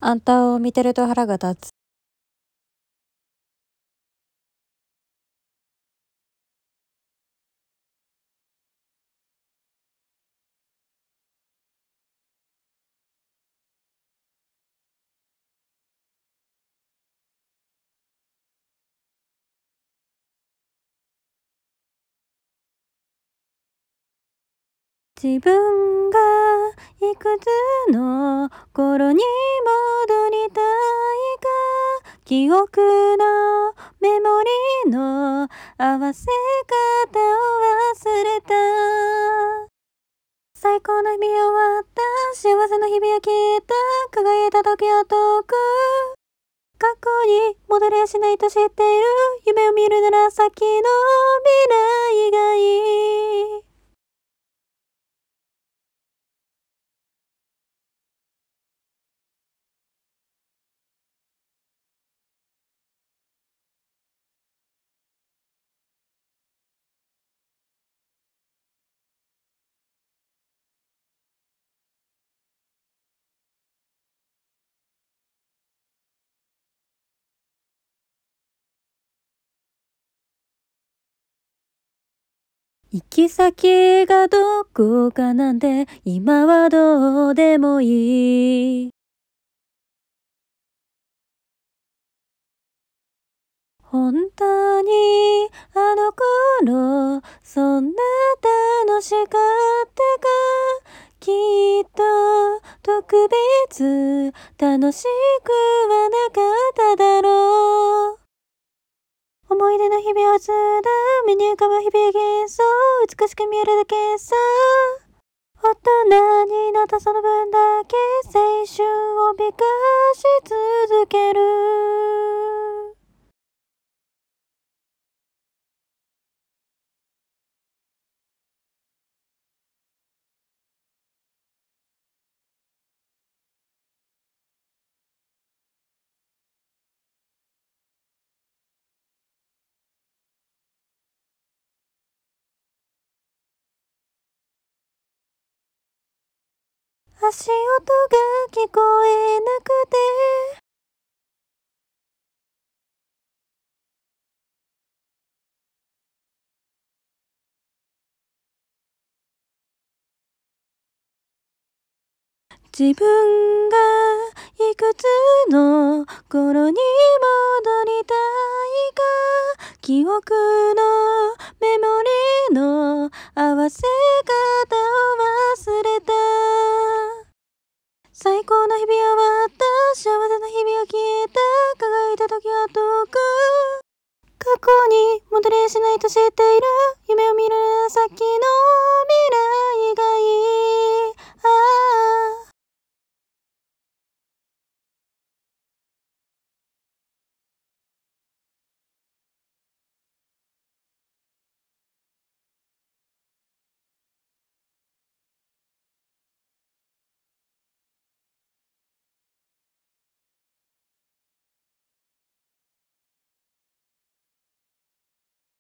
あんたを見てると腹が立つ。自分がいくつの頃に戻りたいか、記憶のメモリの合わせ方を忘れた。最高の日々終わった、幸せの日々は消えた、輝いた時は遠く、過去に戻れやしないと知っている。夢を見るなら先の未来がいい。行き先がどこかなんて今はどうでもいい。本当にあの頃そんな楽しかったか。きっと特別楽しくはなかっただろう。思い出の日々はずだ、目に浮かぶ日々幻想、美しく見えるだけさ。大人になったその分だけ青春を美化し続ける。足音が聞こえなくて、自分がいくつの頃に戻りたいか、記憶のメモリの合わせ方を忘れた。最高の日々は終わった、幸せな日々は消えた、輝いた時は遠く、過去に戻れやしないと知っている。夢を見る先の未来がいい。